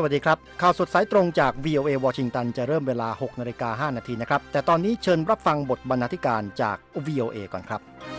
วัสดีครับข่าวสดสายตรงจาก VOA วอชิงตันจะเริ่มเวลา 6:05 น.นะครับแต่ตอนนี้เชิญรับฟังบทบรรณาธิการจาก VOA ก่อนครับ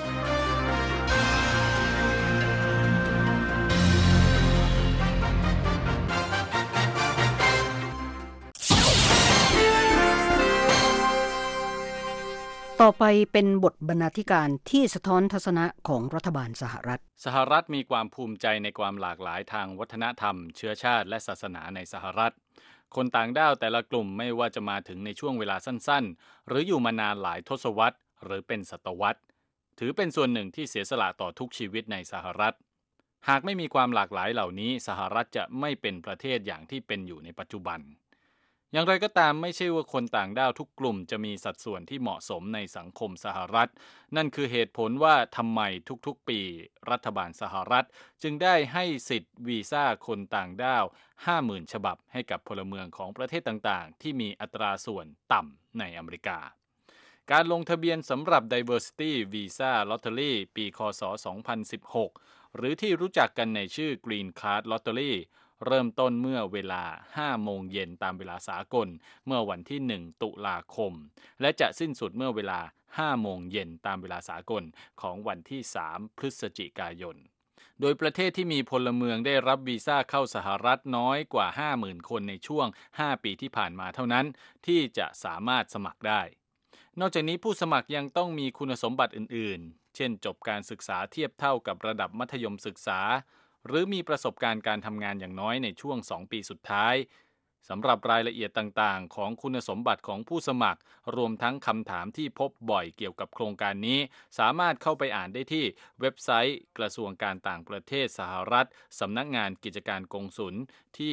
ต่อไปเป็นบทบรรณาธิการที่สะท้อนทัศนะของรัฐบาลสหรัฐมีความภูมิใจในความหลากหลายทางวัฒนธรรมเชื้อชาติและศาสนาในสหรัฐคนต่างด้าวแต่ละกลุ่มไม่ว่าจะมาถึงในช่วงเวลาสั้นๆหรืออยู่มานานหลายทศวรรษหรือเป็นศตวรรษถือเป็นส่วนหนึ่งที่เสียสละต่อทุกชีวิตในสหรัฐหากไม่มีความหลากหลายเหล่านี้สหรัฐจะไม่เป็นประเทศอย่างที่เป็นอยู่ในปัจจุบันอย่างไรก็ตามไม่ใช่ว่าคนต่างด้าวทุกกลุ่มจะมีสัดส่วนที่เหมาะสมในสังคมสหรัฐนั่นคือเหตุผลว่าทำไมทุกๆปีรัฐบาลสหรัฐจึงได้ให้สิทธิ์วีซ่าคนต่างด้าว 50,000 ฉบับให้กับพลเมืองของประเทศต่างๆที่มีอัตราส่วนต่ำในอเมริกาการลงทะเบียนสำหรับ Diversity Visa Lottery ปีคศ 2016 หรือที่รู้จักกันในชื่อ Green Card Lotteryเริ่มต้นเมื่อเวลา 5 โมงเย็นตามเวลาสากลเมื่อวันที่ 1 ตุลาคมและจะสิ้นสุดเมื่อเวลา 5 โมงเย็นตามเวลาสากลของวันที่ 3 พฤศจิกายนโดยประเทศที่มีพลเมืองได้รับวีซ่าเข้าสหรัฐน้อยกว่า 50,000 คนในช่วง 5 ปีที่ผ่านมาเท่านั้นที่จะสามารถสมัครได้นอกจากนี้ผู้สมัครยังต้องมีคุณสมบัติอื่นๆเช่นจบการศึกษาเทียบเท่ากับระดับมัธยมศึกษาหรือมีประสบการณ์การทำงานอย่างน้อยในช่วง 2 ปีสุดท้ายสำหรับรายละเอียดต่างๆของคุณสมบัติของผู้สมัครรวมทั้งคำถามที่พบบ่อยเกี่ยวกับโครงการนี้สามารถเข้าไปอ่านได้ที่เว็บไซต์กระทรวงการต่างประเทศสหรัฐสำนักงานกิจการกงสุลที่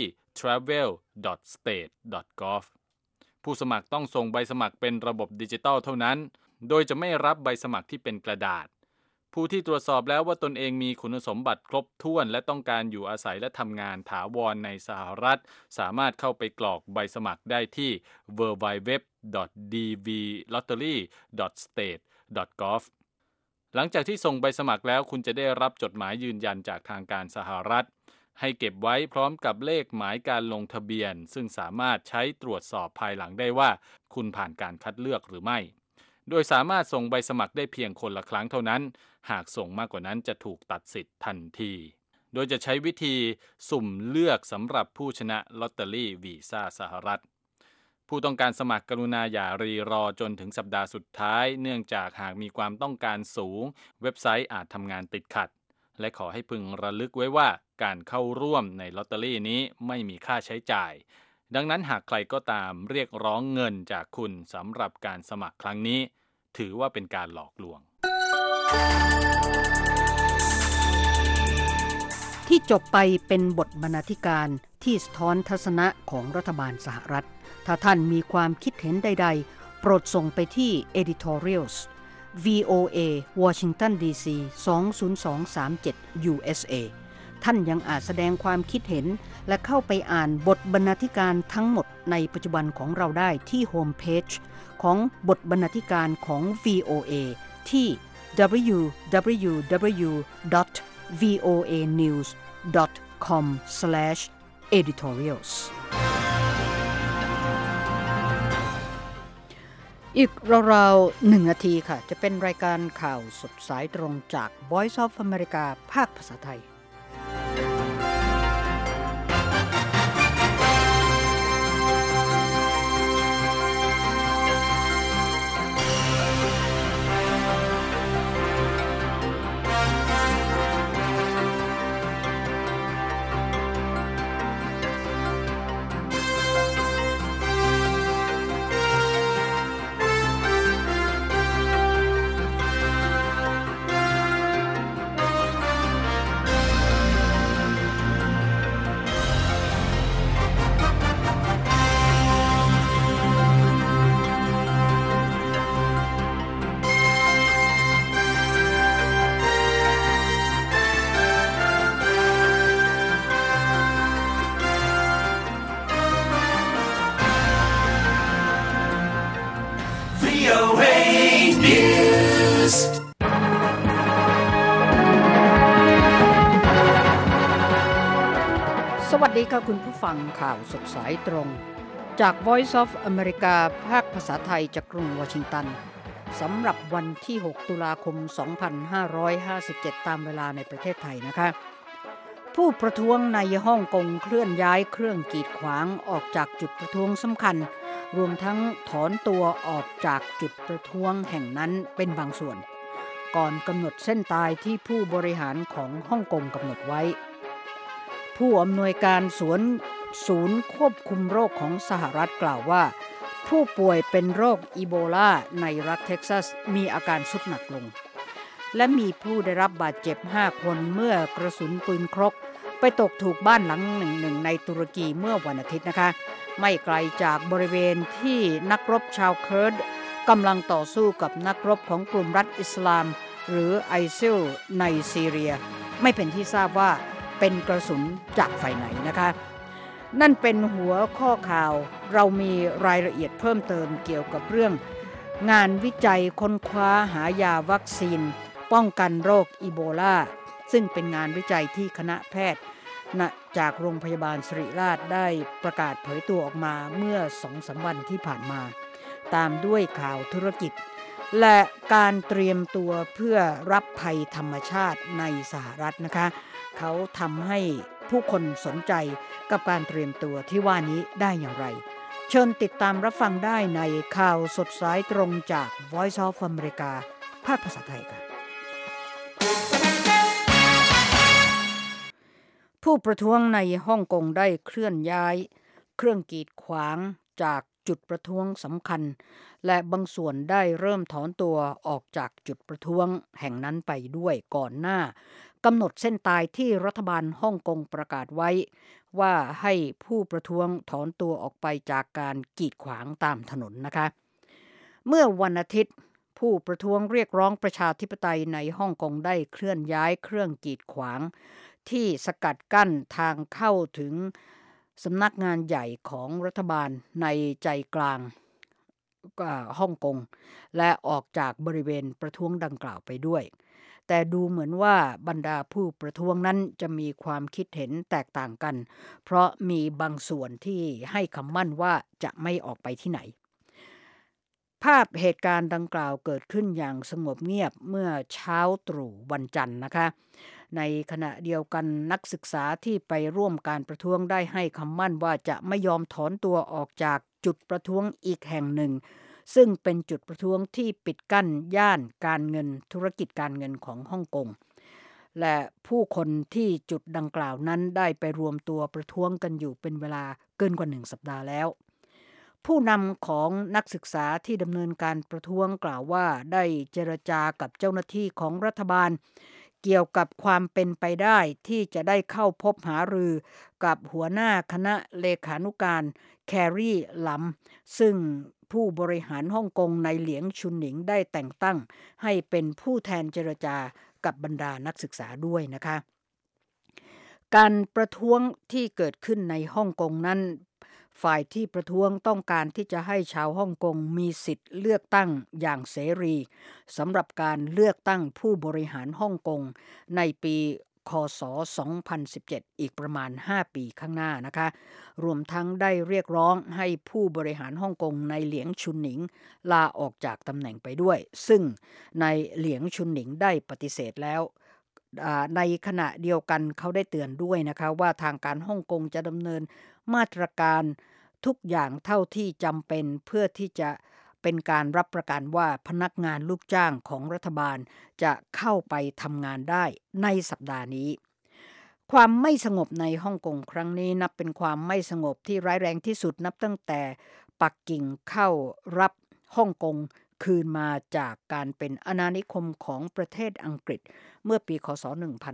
travel.state.gov ผู้สมัครต้องส่งใบสมัครเป็นระบบดิจิทัลเท่านั้นโดยจะไม่รับใบสมัครที่เป็นกระดาษผู้ที่ตรวจสอบแล้วว่าตนเองมีคุณสมบัติครบถ้วนและต้องการอยู่อาศัยและทำงานถาวรในสหรัฐสามารถเข้าไปกรอกใบสมัครได้ที่ www.dvlottery.state.gov หลังจากที่ส่งใบสมัครแล้วคุณจะได้รับจดหมายยืนยันจากทางการสหรัฐให้เก็บไว้พร้อมกับเลขหมายการลงทะเบียนซึ่งสามารถใช้ตรวจสอบภายหลังได้ว่าคุณผ่านการคัดเลือกหรือไม่โดยสามารถส่งใบสมัครได้เพียงคนละครั้งเท่านั้นหากส่งมากกว่านั้นจะถูกตัดสิทธิ์ทันทีโดยจะใช้วิธีสุ่มเลือกสำหรับผู้ชนะลอตเตอรี่วีซ่าสหรัฐผู้ต้องการสมัครกรุณาอย่ารีรอจนถึงสัปดาห์สุดท้ายเนื่องจากหากมีความต้องการสูงเว็บไซต์อาจทำงานติดขัดและขอให้พึงระลึกไว้ว่าการเข้าร่วมในลอตเตอรี่นี้ไม่มีค่าใช้จ่ายดังนั้นหากใครก็ตามเรียกร้องเงินจากคุณสำหรับการสมัครครั้งนี้ถือว่าเป็นการหลอกลวงที่จบไปเป็นบทบรรณาธิการที่สะท้อนทัศนะของรัฐบาลสหรัฐถ้าท่านมีความคิดเห็นใดๆโปรดส่งไปที่ editorials VOA Washington DC 20237 USA ท่านยังอาจแสดงความคิดเห็นและเข้าไปอ่านบทบรรณาธิการทั้งหมดในปัจจุบันของเราได้ที่โฮมเพจของบทบรรณาธิการของ VOA ที่ www.voanews.com/editorials อีกราวๆ1 นาทีค่ะจะเป็นรายการข่าวสดสายตรงจาก Voice of America ภาคภาษาไทยสวัสดีค่ะคุณผู้ฟังข่าวสดสายตรงจาก Voice of America ภาคภาษาไทยจากกรุงวอชิงตันสำหรับวันที่6ตุลาคม2557ตามเวลาในประเทศไทยนะคะผู้ประท้วงในฮ่องกงเคลื่อนย้ายเครื่องกีดขวางออกจากจุดประท้วงสำคัญรวมทั้งถอนตัวออกจากจุดประท้วงแห่งนั้นเป็นบางส่วนก่อนกำหนดเส้นตายที่ผู้บริหารของฮ่องกงกำหนดไว้ผู้อำนวยการศูนย์ควบคุมโรคของสหรัฐกล่าวว่าผู้ป่วยเป็นโรคอีโบลาในรัฐเท็กซัสมีอาการทรุดหนักลงและมีผู้ได้รับบาดเจ็บ5คนเมื่อกระสุนปืนครกไปตกถูกบ้านหลังหนึ่งในตุรกีเมื่อวันอาทิตย์นะคะไม่ไกลจากบริเวณที่นักรบชาวเคิร์ดกำลังต่อสู้กับนักรบของกลุ่มรัฐอิสลามหรือไอซิลในซีเรียไม่เป็นที่ทราบว่าเป็นกระสุนจากฝ่ายไหนนะคะนั่นเป็นหัวข้อข่าวเรามีรายละเอียดเพิ่มเติมเกี่ยวกับเรื่องงานวิจัยค้นคว้าหายาวัคซีนป้องกันโรคอีโบลาซึ่งเป็นงานวิจัยที่คณะแพทย์จากโรงพยาบาลศิริราชได้ประกาศเผยตัวออกมาเมื่อ 2-3 วันที่ผ่านมาตามด้วยข่าวธุรกิจและการเตรียมตัวเพื่อรับภัยธรรมชาติในสหรัฐนะคะเขาทำให้ผู้คนสนใจกับการเตรียมตัวที่ว่านี้ได้อย่างไรเชิญติดตามรับฟังได้ในข่าวสดสายตรงจาก Voice of America ภาคภาษาไทยค่ะผู้ประท้วงในฮ่องกงได้เคลื่อนย้ายเครื่องกีดขวางจากจุดประท้วงสำคัญและบางส่วนได้เริ่มถอนตัวออกจากจุดประท้วงแห่งนั้นไปด้วยก่อนหน้ากำหนดเส้นตายที่รัฐบาลฮ่องกงประกาศไว้ว่าให้ผู้ประท้วงถอนตัวออกไปจากการกีดขวางตามถนนนะคะเมื่อวันอาทิตย์ผู้ประท้วงเรียกร้องประชาธิปไตยในฮ่องกงได้เคลื่อนย้ายเครื่องกีดขวางที่สกัดกั้นทางเข้าถึงสำนักงานใหญ่ของรัฐบาลในใจกลางฮ่องกงและออกจากบริเวณประท้วงดังกล่าวไปด้วยแต่ดูเหมือนว่าบรรดาผู้ประท้วงนั้นจะมีความคิดเห็นแตกต่างกันเพราะมีบางส่วนที่ให้คำมั่นว่าจะไม่ออกไปที่ไหนภาพเหตุการณ์ดังกล่าวเกิดขึ้นอย่างสงบเงียบเมื่อเช้าตรู่วันจันทร์นะคะในขณะเดียวกันนักศึกษาที่ไปร่วมการประท้วงได้ให้คำมั่นว่าจะไม่ยอมถอนตัวออกจากจุดประท้วงอีกแห่งหนึ่งซึ่งเป็นจุดประท้วงที่ปิดกั้นย่านการเงินธุรกิจการเงินของฮ่องกงและผู้คนที่จุดดังกล่าวนั้นได้ไปรวมตัวประท้วงกันอยู่เป็นเวลาเกินกว่า1 สัปดาห์แล้วผู้นำของนักศึกษาที่ดำเนินการประท้วงกล่าวว่าได้เจรจากับเจ้าหน้าที่ของรัฐบาลเกี่ยวกับความเป็นไปได้ที่จะได้เข้าพบหารือกับหัวหน้าคณะเลขานุการแครีลัมซึ่งผู้บริหารฮ่องกงในเหลียงชุนหนิงได้แต่งตั้งให้เป็นผู้แทนเจรจากับบรรดานักศึกษาด้วยนะคะการประท้วงที่เกิดขึ้นในฮ่องกงนั้นฝ่ายที่ประท้วงต้องการที่จะให้ชาวฮ่องกงมีสิทธิ์เลือกตั้งอย่างเสรีสำหรับการเลือกตั้งผู้บริหารฮ่องกงในปีคศ2017อีกประมาณ5 ปีข้างหน้านะคะรวมทั้งได้เรียกร้องให้ผู้บริหารฮ่องกงในเหลียงชุนหนิงลาออกจากตำแหน่งไปด้วยซึ่งในเหลียงชุนหนิงได้ปฏิเสธแล้วในขณะเดียวกันเขาได้เตือนด้วยนะคะว่าทางการฮ่องกงจะดำเนินมาตรการทุกอย่างเท่าที่จำเป็นเพื่อที่จะเป็นการรับประกันว่าพนักงานลูกจ้างของรัฐบาลจะเข้าไปทำงานได้ในสัปดาห์นี้ความไม่สงบในฮ่องกงครั้งนี้นับเป็นความไม่สงบที่ร้ายแรงที่สุดนับตั้งแต่ปักกิ่งเข้ารับฮ่องกงคืนมาจากการเป็นอาณานิคมของประเทศอังกฤษเมื่อปีคศ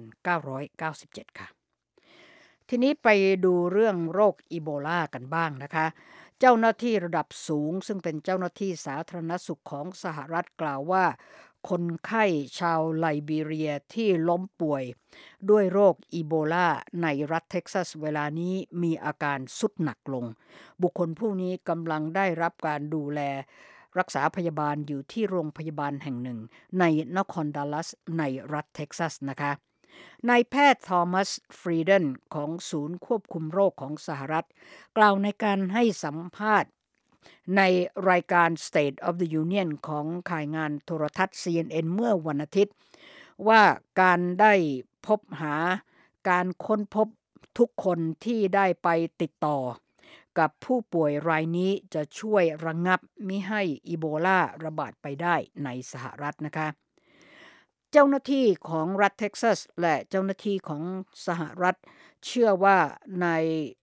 1997ค่ะทีนี้ไปดูเรื่องโรคอีโบลากันบ้างนะคะเจ้าหน้าที่ระดับสูงซึ่งเป็นเจ้าหน้าที่สาธารณสุขของสหรัฐกล่าวว่าคนไข้ชาวไลบีเรียที่ล้มป่วยด้วยโรคอีโบลาในรัฐเท็กซัสเวลานี้มีอาการทรุดหนักลงบุคคลผู้นี้กำลังได้รับการดูแลรักษาพยาบาลอยู่ที่โรงพยาบาลแห่งหนึ่งในนครดัลลัสในรัฐเท็กซัสนะคะนายแพทย์ทอมัสฟรีเดนของศูนย์ควบคุมโรคของสหรัฐกล่าวในการให้สัมภาษณ์ในรายการ State of the Union ของข่ายงานโทรทัศน์ CNN เมื่อวันอาทิตย์ว่าการได้พบหาการค้นพบทุกคนที่ได้ไปติดต่อกับผู้ป่วยรายนี้จะช่วยระงับมิให้อีโบลาระบาดไปได้ในสหรัฐนะคะเจ้าหน้าที่ของรัฐเท็กซัสและเจ้าหน้าที่ของสหรัฐเชื่อว่านาย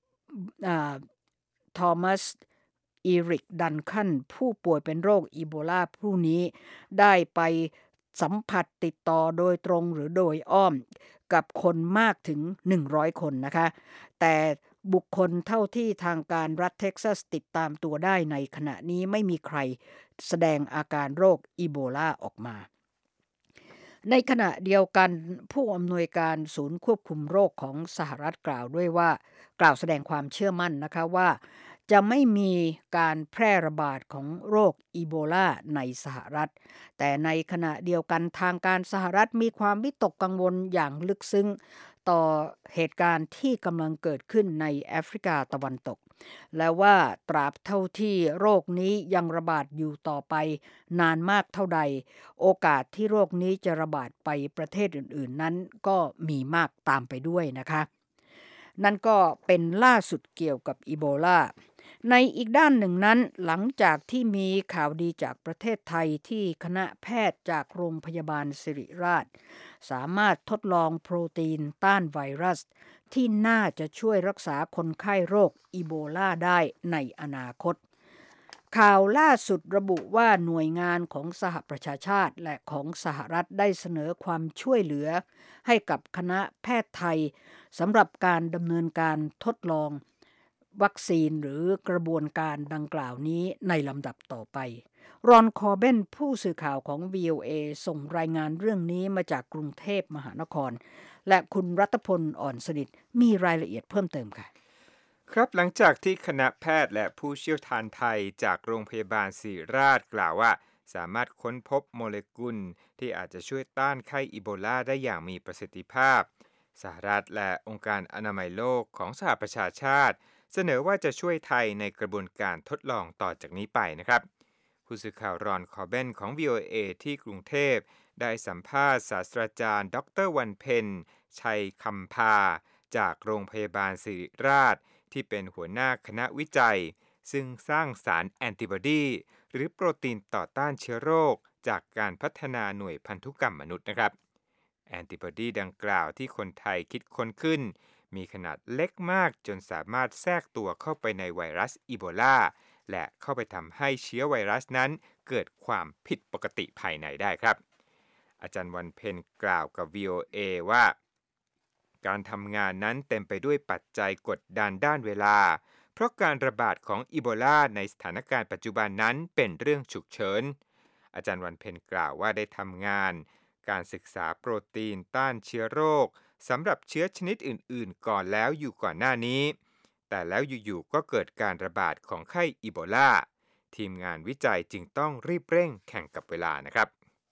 ทอมัสอีริกดันคันผู้ป่วยเป็นโรคอีโบลาผู้นี้ได้ไปสัมผัสติดต่อโดยตรงหรือโดยอ้อมกับคนมากถึง100คนนะคะแต่บุคคลเท่าที่ทางการรัฐเท็กซัสติดตามตัวได้ในขณะนี้ไม่มีใครแสดงอาการโรคอีโบลาออกมาในขณะเดียวกันผู้อำนวยการศูนย์ควบคุมโรคของสหรัฐกล่าวด้วยว่ากล่าวแสดงความเชื่อมั่นนะคะว่าจะไม่มีการแพร่ระบาดของโรคอีโบลาในสหรัฐแต่ในขณะเดียวกันทางการสหรัฐมีความวิตกกังวลอย่างลึกซึ้งต่อเหตุการณ์ที่กำลังเกิดขึ้นในแอฟริกาตะวันตกและว่าตราบเท่าที่โรคนี้ยังระบาดอยู่ต่อไปนานมากเท่าใดโอกาสที่โรคนี้จะระบาดไปประเทศอื่นๆนั้นก็มีมากตามไปด้วยนะคะนั่นก็เป็นล่าสุดเกี่ยวกับอีโบลาในอีกด้านหนึ่งนั้นหลังจากที่มีข่าวดีจากประเทศไทยที่คณะแพทย์จากโรงพยาบาลศิริราชสามารถทดลองโปรตีนต้านไวรัสที่น่าจะช่วยรักษาคนไข้โรคอีโบลาได้ในอนาคตข่าวล่าสุดระบุว่าหน่วยงานของสหประชาชาติและของสหรัฐได้เสนอความช่วยเหลือให้กับคณะแพทย์ไทยสำหรับการดำเนินการทดลองวัคซีนหรือกระบวนการดังกล่าวนี้ในลำดับต่อไปรอนคอร์เบนผู้สื่อข่าวของ VOA ส่งรายงานเรื่องนี้มาจากกรุงเทพมหานครและคุณรัตพลอ่อนสนิทมีรายละเอียดเพิ่มเติมค่ะครับหลังจากที่คณะแพทย์และผู้เชี่ยวชาญไทยจากโรงพยาบาลศิริราชกล่าวว่าสามารถค้นพบโมเลกุลที่อาจจะช่วยต้านไข้อีโบลาได้อย่างมีประสิทธิภาพสหรัฐและองค์การอนามัยโลกของสหประชาชาติเสนอว่าจะช่วยไทยในกระบวนการทดลองต่อจากนี้ไปนะครับผู้สื่อข่าวรอนคอร์เบนของ VOA ที่กรุงเทพได้สัมภาษณ์ศาสตราจารย์ดร.วันเพ็ญชัยคำพาจากโรงพยาบาลศิริราชที่เป็นหัวหน้าคณะวิจัยซึ่งสร้างสารแอนติบอดีหรือโปรตีนต่อต้านเชื้อโรคจากการพัฒนาหน่วยพันธุกรรมมนุษย์นะครับแอนติบอดีดังกล่าวที่คนไทยคิดค้นขึ้นมีขนาดเล็กมากจนสามารถแทรกตัวเข้าไปในไวรัสอีโบลาและเข้าไปทำให้เชื้อไวรัสนั้นเกิดความผิดปกติภายในได้ครับอาจารย์วันเพ็ญกล่าวกับ VOA ว่าการทำงานนั้นเต็มไปด้วยปัจจัยกดดันด้านเวลาเพราะการระบาดของอีโบลาในสถานการณ์ปัจจุบันนั้นเป็นเรื่องฉุกเฉินอาจารย์วันเพ็ญกล่าวว่าได้ทำงานการศึกษาโปรตีนต้านเชื้อโรคสำหรับเชื้อชนิดอื่นๆก่อนแล้วอยู่ก่อนหน้านี้แต่แล้วอยู่ๆก็เกิดการระบาดของไข้อีโบลาทีมงานวิจัยจึงต้องรีบเร่งแข่งกับเวลานะครับ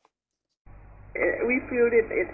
We feel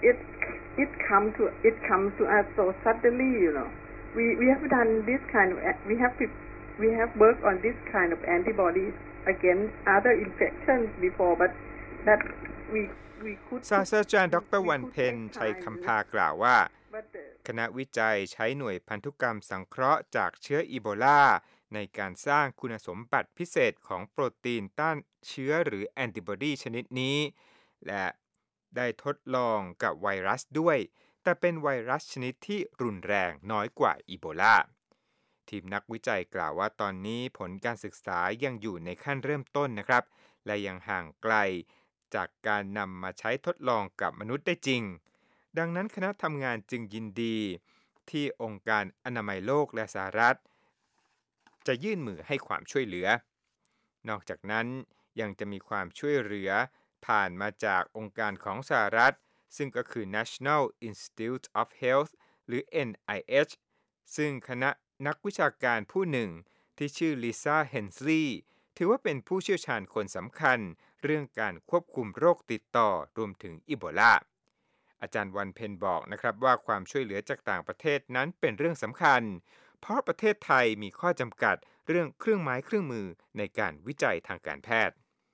it comes to us so suddenly, you know. We have done this kind of we have worked on this kind of antibodies against other infections before, but that we could ศาสตราจารย์ดร.วันเพ็ญชัยคำพากล่าวว่าคณะวิจัยใช้หน่วยพันธุกรรมสังเคราะห์จากเชื้ออีโบลาในการสร้างคุณสมบัติพิเศษของโปรตีนต้านเชื้อหรือแอนติบอดีชนิดนี้และได้ทดลองกับไวรัสด้วยแต่เป็นไวรัสชนิดที่รุนแรงน้อยกว่าอีโบลาทีมนักวิจัยกล่าวว่าตอนนี้ผลการศึกษายังอยู่ในขั้นเริ่มต้นนะครับและยังห่างไกลจากการนำมาใช้ทดลองกับมนุษย์ได้จริงดังนั้นคณะทำงานจึงยินดีที่องค์การอนามัยโลกและสหรัฐจะยื่นมือให้ความช่วยเหลือนอกจากนั้นยังจะมีความช่วยเหลือผ่านมาจากองค์การของสหรัฐซึ่งก็คือ National Institute of Health หรือ NIH ซึ่งคณะนักวิชาการผู้หนึ่งที่ชื่อลิซ่าเฮนสลีย์ถือว่าเป็นผู้เชี่ยวชาญคนสำคัญเรื่องการควบคุมโรคติดต่อรวมถึงอีโบลาอาจารย์วันเพ็ญบอกนะครับว่าความช่วยเหลือจากต่างประเทศนั้นเป็นเรื่องสำคัญเพราะประเทศไทยมีข้อจำกัดเรื่องเครื่องไม้เครื่องมือในการวิจัยทางการแพทย์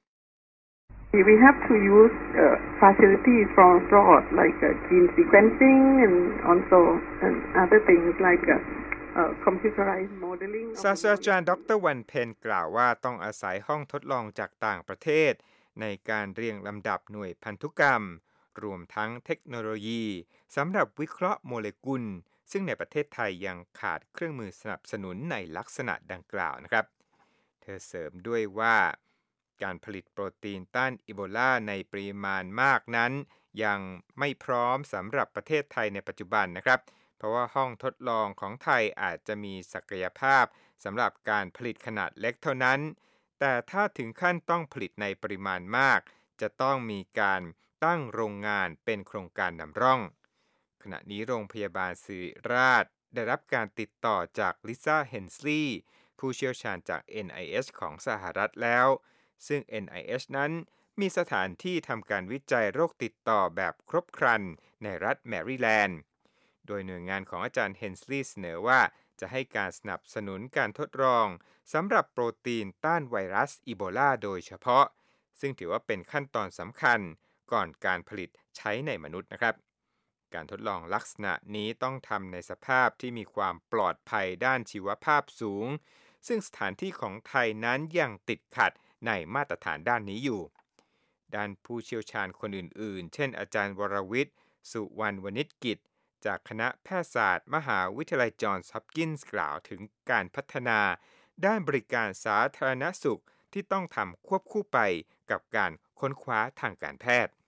We have to use facilities from abroad like gene sequencing and also other things like computerized modeling ศาสตราจารย์ดร.วันเพ็ญกล่าวว่าต้องอาศัยห้องทดลองจากต่างประเทศในการเรียงลำดับหน่วยพันธุกรรมรวมทั้งเทคโนโลยีสำหรับวิเคราะห์โมเลกุลซึ่งในประเทศไทยยังขาดเครื่องมือสนับสนุนในลักษณะดังกล่าวนะครับเธอเสริมด้วยว่าการผลิตโปรตีนต้านอีโบลาในปริมาณมากนั้นยังไม่พร้อมสำหรับประเทศไทยในปัจจุบันนะครับเพราะว่าห้องทดลองของไทยอาจจะมีศักยภาพสำหรับการผลิตขนาดเล็กเท่านั้นแต่ถ้าถึงขั้นต้องผลิตในปริมาณมากจะต้องมีการตั้งโรงงานเป็นโครงการนำร่องขณะนี้โรงพยาบาลศิริราชได้รับการติดต่อจากลิซ่าเฮนสลีย์ผู้เชี่ยวชาญจาก NIH ของสหรัฐแล้วซึ่ง NIH นั้นมีสถานที่ทำการวิจัยโรคติดต่อแบบครบครันในรัฐแมริแลนด์โดยหน่วยงานของอาจารย์เฮนสลีย์เสนอว่าจะให้การสนับสนุนการทดลองสำหรับโปรตีนต้านไวรัสอีโบลาโดยเฉพาะซึ่งถือว่าเป็นขั้นตอนสำคัญก่อนการผลิตใช้ในมนุษย์นะครับการทดลองลักษณะนี้ต้องทำในสภาพที่มีความปลอดภัยด้านชีวภาพสูงซึ่งสถานที่ของไทยนั้นยังติดขัดในมาตรฐานด้านนี้อยู่ด้านผู้เชี่ยวชาญคนอื่นๆเช่นอาจารย์วรวิทย์สุวรรณวณิชกิจจากคณะแพทยศาสตร์มหาวิทยาลัยจอห์นส์ฮอปกินส์กล่าวถึงการพัฒนาด้านบริการสาธารณสุขที่ต้องทำควบคู่ไปกับการค้นคว้าทางการแพทย์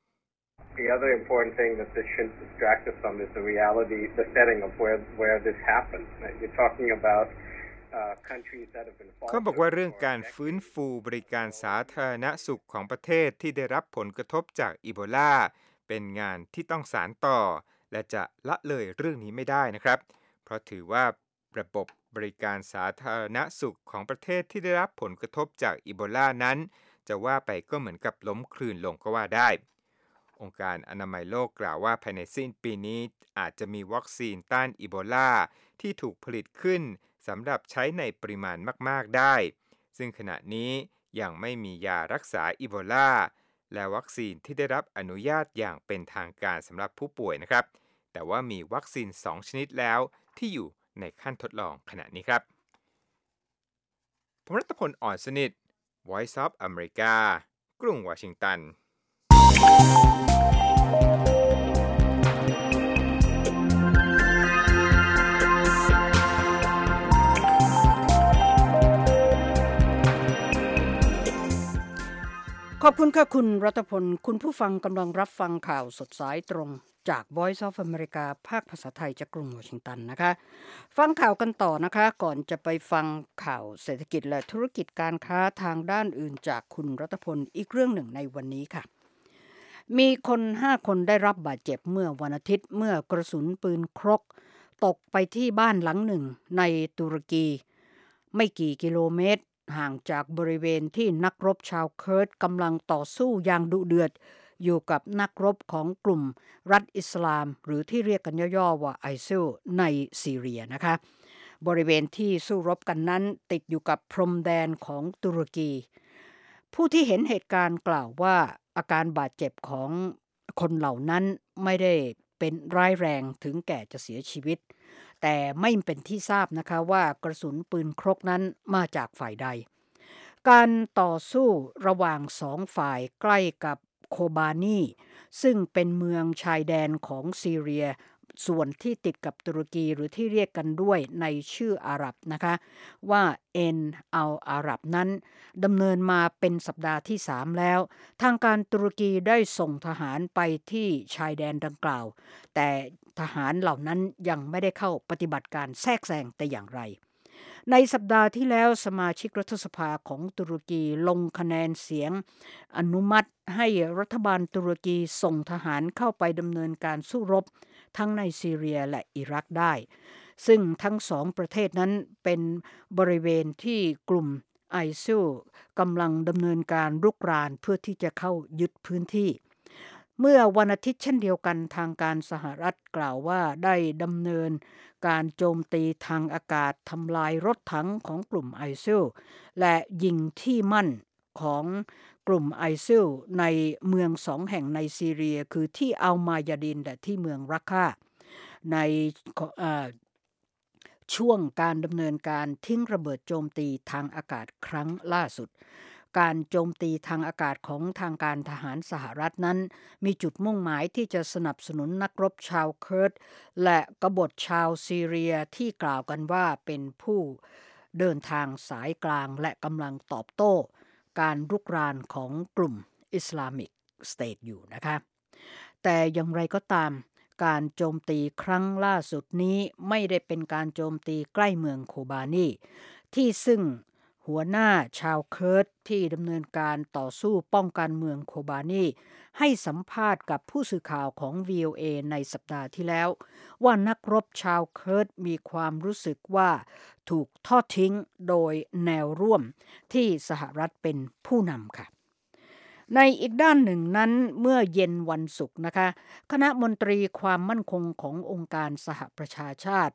The other important thing that this shouldn't distract us from is the reality, the setting of where this happened. You're talking about countries that have been เขาบอกว่าเรื่องการฟื้นฟูบริการสาธารณสุขของประเทศที่ได้รับผลกระทบจากอีโบลาเป็นงานที่ต้องสานต่อและจะละเลยเรื่องนี้ไม่ได้นะครับเพราะถือว่าระบบบริการสาธารณสุขของประเทศที่ได้รับผลกระทบจากอีโบลานั้นจะว่าไปก็เหมือนกับล้มคลื่นลงก็ว่าได้องค์การอนามัยโลกกล่าวว่าภายในสิ้นปีนี้อาจจะมีวัคซีนต้านอีโบลาที่ถูกผลิตขึ้นสำหรับใช้ในปริมาณมากๆได้ซึ่งขณะนี้ยังไม่มียารักษาอีโบลาและวัคซีนที่ได้รับอนุญาตอย่างเป็นทางการสำหรับผู้ป่วยนะครับแต่ว่ามีวัคซีน2ชนิดแล้วที่อยู่ในขั้นทดลองขณะนี้ครับผมรัตพล อ่อนสนิท Voice of America กรุงวอชิงตันขอบคุณค่ะคุณรัตพลคุณผู้ฟังกำลังรับฟังข่าวสดสายตรงจาก Voice of America ภาคภาษาไทยจากกรุงวอชิงตันนะคะฟังข่าวกันต่อนะคะก่อนจะไปฟังข่าวเศรษฐกิจและธุรกิจการค้าทางด้านอื่นจากคุณรัตพลอีกเรื่องหนึ่งในวันนี้ค่ะมีคน5คนได้รับบาดเจ็บเมื่อวันอาทิตย์เมื่อกระสุนปืนครกตกไปที่บ้านหลังหนึ่งในตุรกีไม่กี่กิโลเมตรห่างจากบริเวณที่นักรบชาวเคิร์ดกำลังต่อสู้อย่างดุเดือดอยู่กับนักรบของกลุ่มรัฐอิสลามหรือที่เรียกกันย่อๆว่าไอซิลในซีเรียนะคะบริเวณที่สู้รบกันนั้นติดอยู่กับพรมแดนของตุรกีผู้ที่เห็นเหตุการณ์กล่าวว่าอาการบาดเจ็บของคนเหล่านั้นไม่ได้เป็นร้ายแรงถึงแก่จะเสียชีวิตแต่ไม่เป็นที่ทราบนะคะว่ากระสุนปืนครกนั้นมาจากฝ่ายใดการต่อสู้ระหว่าง2ฝ่ายใกล้กับโคบานีซึ่งเป็นเมืองชายแดนของซีเรียส่วนที่ติดกับตุรกีหรือที่เรียกกันด้วยในชื่ออาหรับนะคะว่าเอ็นอัลอาหรับนั้นดำเนินมาเป็นสัปดาห์ที่3แล้วทางการตุรกีได้ส่งทหารไปที่ชายแดนดังกล่าวแต่ทหารเหล่านั้นยังไม่ได้เข้าปฏิบัติการแทรกแซงแต่อย่างไรในสัปดาห์ที่แล้วสมาชิกรัฐสภาของตุรกีลงคะแนนเสียงอนุมัติให้รัฐบาลตุรกีส่งทหารเข้าไปดำเนินการสู้รบทั้งในซีเรียและอิรักได้ซึ่งทั้งสองประเทศนั้นเป็นบริเวณที่กลุ่มไอซิลกำลังดำเนินการรุกรานเพื่อที่จะเข้ายึดพื้นที่เมื่อวันอาทิตย์เช่นเดียวกันทางการสหรัฐกล่าวว่าได้ดำเนินการโจมตีทางอากาศทำลายรถถังของกลุ่มไอซิลและยิงที่มั่นของกลุ่มไอซิลในเมืองสองแห่งในซีเรียคือที่อัลมายาดินและที่เมืองรักคาในช่วงการดำเนินการทิ้งระเบิดโจมตีทางอากาศครั้งล่าสุดการโจมตีทางอากาศของทางการทหารสหรัฐนั้นมีจุดมุ่งหมายที่จะสนับสนุนนักรบชาวเคิร์ดและกบฏชาวซีเรียที่กล่าวกันว่าเป็นผู้เดินทางสายกลางและกำลังตอบโต้การรุกรานของกลุ่มอิสลามิกสเตทอยู่นะคะแต่อย่างไรก็ตามการโจมตีครั้งล่าสุดนี้ไม่ได้เป็นการโจมตีใกล้เมืองโคบานีที่ซึ่งหัวหน้าชาวเคิร์ดที่ดำเนินการต่อสู้ป้องกันเมืองโคบานีให้สัมภาษณ์กับผู้สื่อข่าวของ VOA ในสัปดาห์ที่แล้วว่านักรบชาวเคิร์ดมีความรู้สึกว่าถูกทอดทิ้งโดยแนวร่วมที่สหรัฐเป็นผู้นำค่ะในอีกด้านหนึ่งนั้นเมื่อเย็นวันศุกร์นะคะคณะมนตรีความมั่นคงขององค์การสหประชาชาติ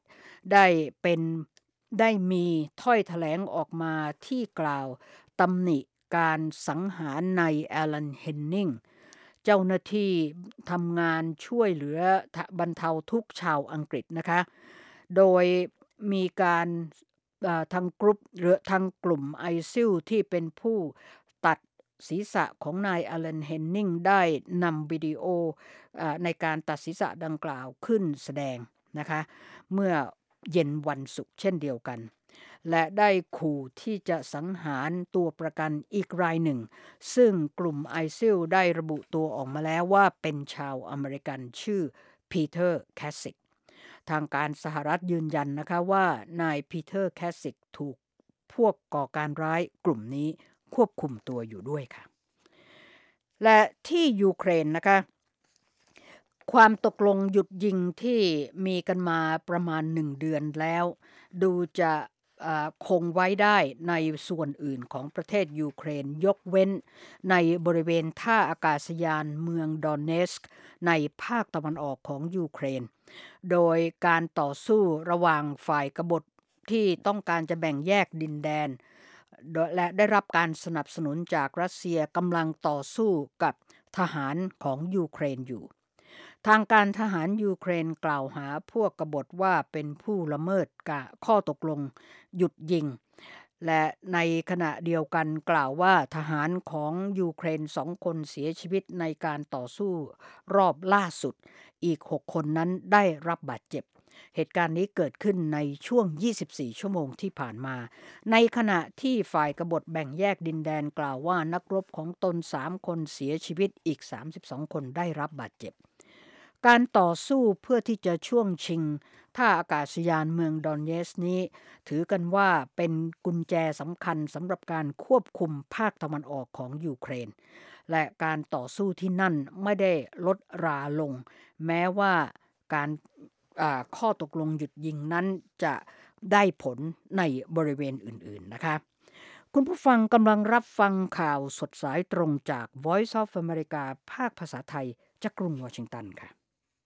ได้มีถ้อยแถลงออกมาที่กล่าวตำหนิการสังหารนายแอลันเฮนนิงเจ้าหน้าที่ทำงานช่วยเหลือบรรเทาทุกข์ชาวอังกฤษนะคะโดยมีการทางกลุ่มไอซิลที่เป็นผู้ตัดศีรษะของนายแอลันเฮนนิงได้นำวิดีโอในการตัดศีรษะดังกล่าวขึ้นแสดงนะคะเมื่อเย็นวันศุกร์เช่นเดียวกันและได้ขู่ที่จะสังหารตัวประกันอีกรายหนึ่งซึ่งกลุ่มไอซิลได้ระบุตัวออกมาแล้วว่าเป็นชาวอเมริกันชื่อปีเตอร์แคสซิกทางการสหรัฐยืนยันนะคะว่านายปีเตอร์แคสซิกถูกพวกก่อการร้ายกลุ่มนี้ควบคุมตัวอยู่ด้วยค่ะและที่ยูเครนนะคะความตกลงหยุดยิงที่มีกันมาประมาณ1เดือนแล้วดูจะคงไว้ได้ในส่วนอื่นของประเทศยูเครนยกเว้นในบริเวณท่าอากาศยานเมืองดอนเนสก์ในภาคตะวันออกของยูเครนโดยการต่อสู้ระหว่างฝ่ายกบฏที่ต้องการจะแบ่งแยกดินแดนและได้รับการสนับสนุนจากรัสเซียกำลังต่อสู้กับทหารของยูเครนอยู่ทางการทหารยูเครนกล่าวหาพวกกบฏว่าเป็นผู้ละเมิดข้อตกลงหยุดยิงและในขณะเดียวกันกล่าวว่าทหารของยูเครน2 คนเสียชีวิตในการต่อสู้รอบล่าสุดอีก6 คนนั้นได้รับบาดเจ็บเหตุการณ์นี้เกิดขึ้นในช่วง24 ชั่วโมงที่ผ่านมาในขณะที่ฝ่ายกบฏแบ่งแยกดินแดนกล่าวว่านักรบของตน3 คนเสียชีวิตอีก32 คนได้รับบาดเจ็บการต่อสู้เพื่อที่จะช่วงชิงท่าอากาศยานเมืองดอนเนสนี้ถือกันว่าเป็นกุญแจสำคัญสำหรับการควบคุมภาคตะวันออกของยูเครนและการต่อสู้ที่นั่นไม่ได้ลดราลงแม้ว่าการข้อตกลงหยุดยิงนั้นจะได้ผลในบริเวณอื่นๆนะคะคุณผู้ฟังกำลังรับฟังข่าวสดสายตรงจาก Voice of America ภาคภาษาไทยจากกรุงวอชิงตันค่ะ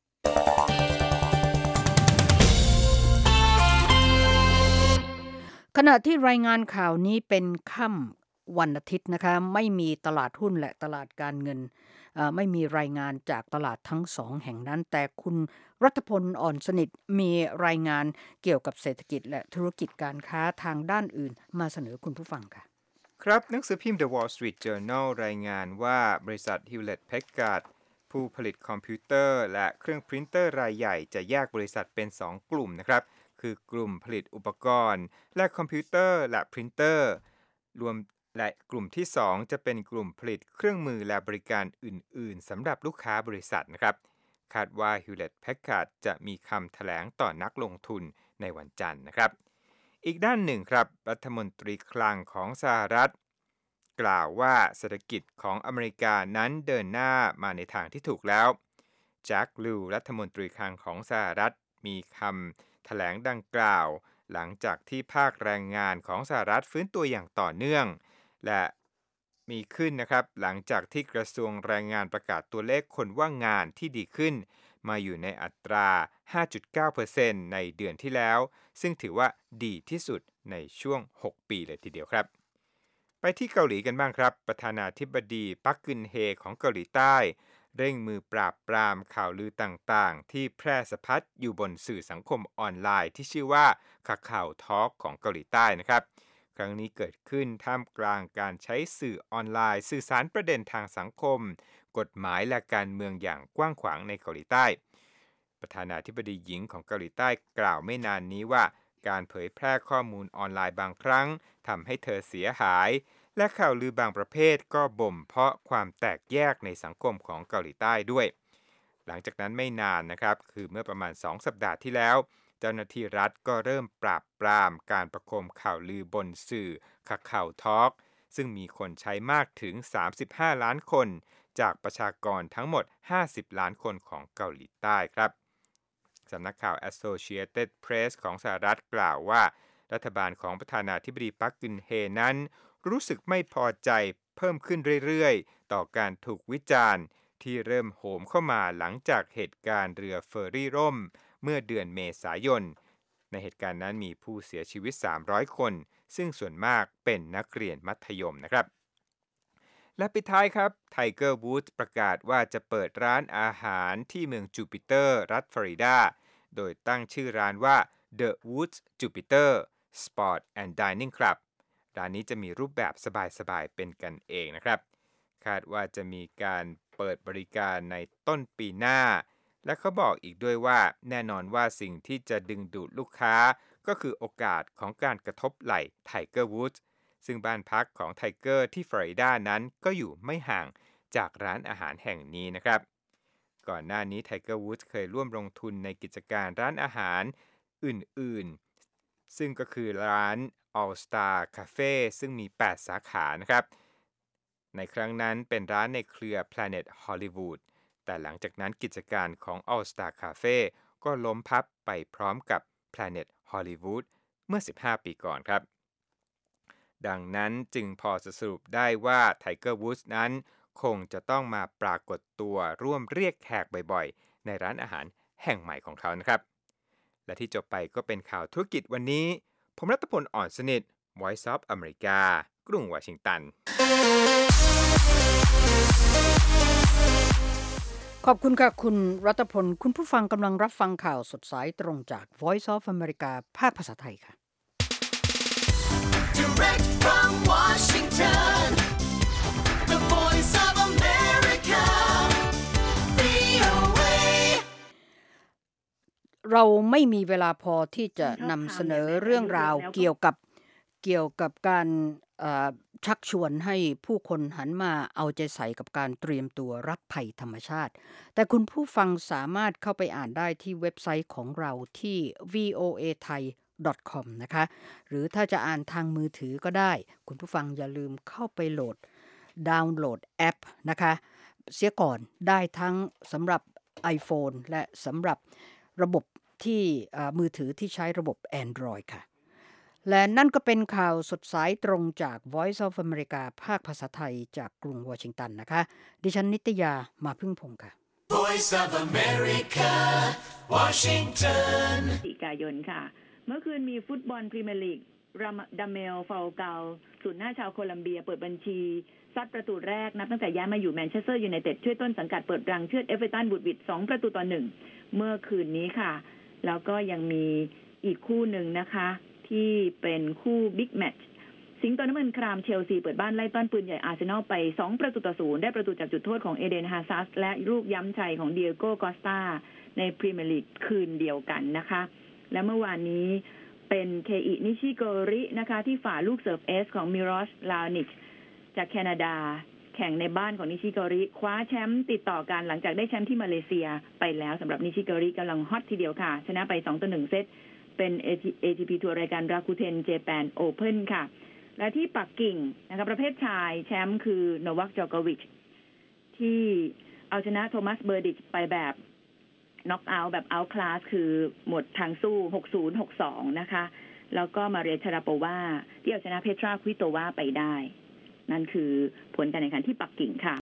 ขณะที่รายงานข่าวนี้เป็นค่ำวันอาทิตย์นะคะไม่มีตลาดหุ้นและตลาดการเงินไม่มีรายงานจากตลาดทั้ง2แห่งนั้นแต่คุณรัฐพลอ่อนสนิทมีรายงานเกี่ยวกับเศรษฐกิจและธุรกิจการค้าทางด้านอื่นมาเสนอคุณผู้ฟังค่ะครับหนังสือพิมพ์ The Wall Street Journal รายงานว่าบริษัท Hewlett Packard ผู้ผลิตคอมพิวเตอร์และเครื่องพรินเตอร์รายใหญ่จะแยกบริษัทเป็น2 กลุ่มนะครับคือกลุ่มผลิตอุปกรณ์และคอมพิวเตอร์และพรินเตอร์รวมและกลุ่มที่2จะเป็นกลุ่มผลิตเครื่องมือและบริการอื่นๆสำหรับลูกค้าบริษัทนะครับคาดว่า Hewlett Packard จะมีคำแถลงต่อนักลงทุนในวันจันทร์นะครับอีกด้านหนึ่งครับรัฐมนตรีคลังของสหรัฐกล่าวว่าเศรษฐกิจของอเมริกานั้นเดินหน้ามาในทางที่ถูกแล้วแจ็คลูรัฐมนตรีคลังของสหรัฐมีคำแถลงดังกล่าวหลังจากที่ภาคแรงงานของสหรัฐฟื้นตัวอย่างต่อเนื่องและมีขึ้นนะครับหลังจากที่กระทรวงแรงงานประกาศตัวเลขคนว่างงานที่ดีขึ้นมาอยู่ในอัตรา 5.9% ในเดือนที่แล้วซึ่งถือว่าดีที่สุดในช่วง6ปีเลยทีเดียวครับไปที่เกาหลีกันบ้างครับประธานาธิบดีปักกึนเฮของเกาหลีใต้เร่งมือปราบปรามข่าวลือต่างๆที่แพร่สะพัดอยู่บนสื่อสังคมออนไลน์ที่ชื่อว่าข่าวทอล์กของเกาหลีใต้นะครับครั้งนี้เกิดขึ้นท่ามกลางการใช้สื่อออนไลน์สื่อสารประเด็นทางสังคมกฎหมายและการเมืองอย่างกว้างขวางในเกาหลีใต้ประธานาธิบดีหญิงของเกาหลีใต้กล่าวไม่นานนี้ว่าการเผยแพร่ข้อมูลออนไลน์บางครั้งทำให้เธอเสียหายและข่าวลือบางประเภทก็บ่มเพาะความแตกแยกในสังคมของเกาหลีใต้ด้วยหลังจากนั้นไม่นานนะครับคือเมื่อประมาณ2สัปดาห์ที่แล้วเจ้าหน้าที่รัฐก็เริ่มปราบปรามการประโคมข่าวลือบนสื่อข่าวทอล์กซึ่งมีคนใช้มากถึง35ล้านคนจากประชากรทั้งหมด50ล้านคนของเกาหลีใต้ครับสำนักข่าว Associated Press ของสหรัฐกล่าวว่ารัฐบาลของประธานาธิบดีปักกึนเฮนั้นรู้สึกไม่พอใจเพิ่มขึ้นเรื่อยๆต่อการถูกวิจารณ์ที่เริ่มโหมเข้ามาหลังจากเหตุการณ์เรือเฟอร์รี่ล่มเมื่อเดือนเมษายนในเหตุการณ์นั้นมีผู้เสียชีวิต300คนซึ่งส่วนมากเป็นนักเรียนมัธยมนะครับและปิดท้ายครับไทเกอร์วูดส์ประกาศว่าจะเปิดร้านอาหารที่เมืองจูปิเตอร์รัฐฟลอริดาโดยตั้งชื่อร้านว่า The Woods Jupiter Sport and Dining Club ร้านนี้จะมีรูปแบบสบายๆเป็นกันเองนะครับคาดว่าจะมีการเปิดบริการในต้นปีหน้าและเขาบอกอีกด้วยว่าแน่นอนว่าสิ่งที่จะดึงดูดลูกค้าก็คือโอกาสของการกระทบไหล่ไทเกอร์วูดส์ซึ่งบ้านพักของไทเกอร์ที่ฟลอริดานั้นก็อยู่ไม่ห่างจากร้านอาหารแห่งนี้นะครับก่อนหน้านี้ไทเกอร์วูดส์เคยร่วมลงทุนในกิจการร้านอาหารอื่นๆซึ่งก็คือร้าน All Star Cafe ซึ่งมี8สาขานะครับในครั้งนั้นเป็นร้านในเครือ Planet Hollywood แต่หลังจากนั้นกิจการของ All Star Cafe ก็ล้มพับไปพร้อมกับ Planet Hollywood เมื่อ15ปีก่อนครับดังนั้นจึงพอจะสรุปได้ว่าไทเกอร์วูดส์นั้นคงจะต้องมาปรากฏตัวร่วมเรียกแขกบ่อยๆในร้านอาหารแห่งใหม่ของเขานะครับและที่จบไปก็เป็นข่าวธุรกิจวันนี้ผมรัตพล อ่อนสนิท Voice of America กรุงวอชิงตันขอบคุณค่ะคุณรัตพลคุณผู้ฟังกำลังรับฟังข่าวสดสายตรงจาก Voice of America ภาคภาษาไทยค่ะ Direct from Washington, the Voice of America, VOA. เราไม่มีเวลาพอที่จะนำเสนอเรื่องราวเกี่ยวกับการชักชวนให้ผู้คนหันมาเอาใจใส่กับการเตรียมตัวรับภัยธรรมชาติแต่คุณผู้ฟังสามารถเข้าไปอ่านได้ที่เว็บไซต์ของเราที่ voathai.com นะคะหรือถ้าจะอ่านทางมือถือก็ได้คุณผู้ฟังอย่าลืมเข้าไปดาวน์โหลดแอปนะคะเสียก่อนได้ทั้งสำหรับ iPhone และสำหรับระบบที่มือถือที่ใช้ระบบ Android ค่ะและนั่นก็เป็นข่าวสดสายตรงจาก Voice of America ภาคภาษาไทยจากกรุงวอชิงตันนะคะดิฉันนิตยามาพึ่งพงศ์ค่ะ Voice of America, Washington. พฤศจิกายนค่ะเมื่อคืนมีฟุตบอลพรีเมียร์ลีกดาเมลฟาลเกาศูนย์หน้าชาวโคลัมเบียเปิดบัญชีซัดประตูแรกนับตั้งแต่ย้ายมาอยู่แมนเชสเตอร์ยูไนเต็ดช่วยต้นสังกัดเปิดรังเชือดเอเวอร์ตันบุดหวิด2-1เมื่อคืนนี้ค่ะแล้วก็ยังมีอีกคู่หนึ่งนะคะที่เป็นคู่บิ๊กแมตช์สิงโตน้ำเงินครามเชลซีเปิดบ้านไล่ต้อนปืนใหญ่อาร์เซนอลไป2-0ได้ประตูจากจุดโทษของเอเดนฮาซัสและลูกย้ำชัยของเดียโก้กอสตาในพรีเมียร์ลีกคืนเดียวกันนะคะและเมื่อวานนี้เป็นเคอินิชิโกรินะคะที่ฝ่าลูกเสิร์ฟเอสของมิรอชลานิชจากแคนาดาแข่งในบ้านของนิชิโกริคว้าแชมป์ติดต่อกันหลังจากได้แชมป์ที่มาเลเซียไปแล้วสำหรับนิชิโกริกำลังฮอตทีเดียวค่ะชนะไป2-1เซตเป็น ATP ทัวร์รายการราคูเทนเจแปนโอเพ่นค่ะและที่ปักกิ่งนะคะประเภทชายแชมป์คือโนวัค จอร์โกวิชที่เอาชนะโทมัสเบอร์ดิชไปแบบน็อกเอาท์แบบเอาท์คลาสคือหมดทางสู้ 6-0 6-2 นะคะแล้วก็มาเรียชาราโปวาที่เอาชนะเพตราควิโตวาไปได้นั่นคือผลการแข่งขันที่ปักกิ่งค่ะ